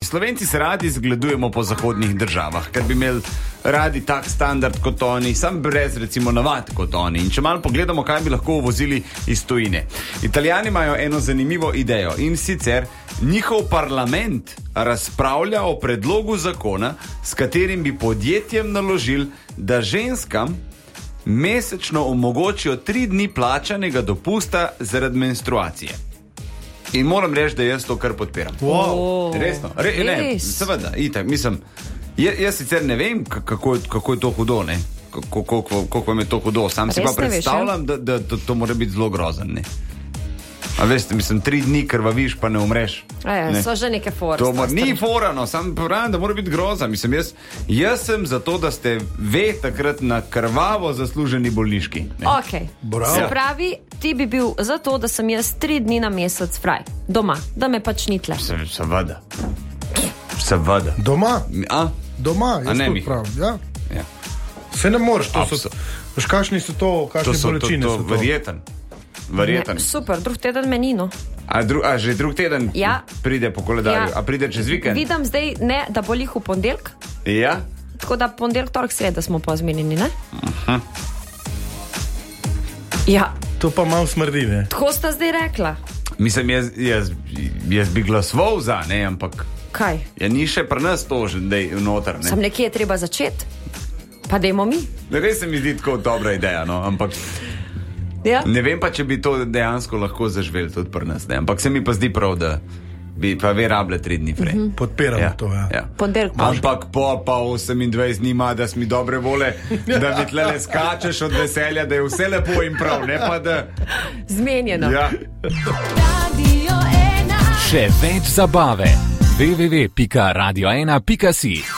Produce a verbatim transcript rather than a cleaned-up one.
Slovenci se radi zgledujemo po zahodnih državah, ker bi imeli radi tak standard kot oni, sam brez recimo navad kot oni. In če malo pogledamo, kaj bi lahko uvozili iz tujine. Italijani imajo eno zanimivo idejo in sicer njihov parlament razpravlja o predlogu zakona, s katerim bi podjetjem naložili, da ženskam mesečno omogočijo tri dni plačanega dopusta zaradi menstruacije. In moram reči, da jaz to kar podpiram. Wow. Resno. Re, ne, seveda, itak, mislim, jaz, jaz sicer ne vem, kako, kako je to hudo, ne? Kako, kako, kako vam je to hudo. Sam si pa predstavljam, da, da to, to mora biti zelo grozen, ne? A veste, mislim, tri dni krvaviš, pa ne umreš. Aja, ne. So že neke fore. To mora, ni fora, no, sam pravim, da mora biti groza. Mislim, jaz, jaz sem za to, da ste ve takrat na krvavo zasluženi bolniški. Ne? Ok, se pravi, ti bi bil za to, da sem jaz tri dni na mesec fraj, doma, da me pač ni tle. Se, seveda. Seveda. Doma? A? Doma, jaz to pravim, ja. Ja. Se ne moreš, to so, veš, kakšni so to, kakšne bolečine so to. To so verjeten. Verjeten. Ne, super, drug teden menino. A, dru, a že drug teden ja. pride po koledarju? Ja. A pride čez vikend? Vidim zdaj, ne, da bo lih v pondelk. Ja. Tako da pondelk, torek, sreda smo pa zmenjeni, ne? Uh-huh. Ja. To pa malo smrdi, ne? Tako sta zdaj rekla. Mislim, jaz, jaz, jaz bi glasoval za, ne, ampak... Kaj? Ja, ni še pri nas to že dej vnotar, ne? Sam nekje je treba začeti. Pa dejmo mi. Res se mi zdi tako dobra ideja, no, ampak... Ja. Ne vem pa, če bi to dejansko lahko zaživeli tudi pri nas, ne? Ampak se mi pa zdi prav, da bi pa ve rable tri dni prej. Mm-hmm. Podpiramo ja. to, ja. ja. Ampak po pa osemindvajset dni ima, da si mi dobre vole, da mi tlele skačeš od veselja, da je vse lepo in prav, ne pa da... Zmenjeno. Ja. Še več zabave. w w w pika radio ena pika si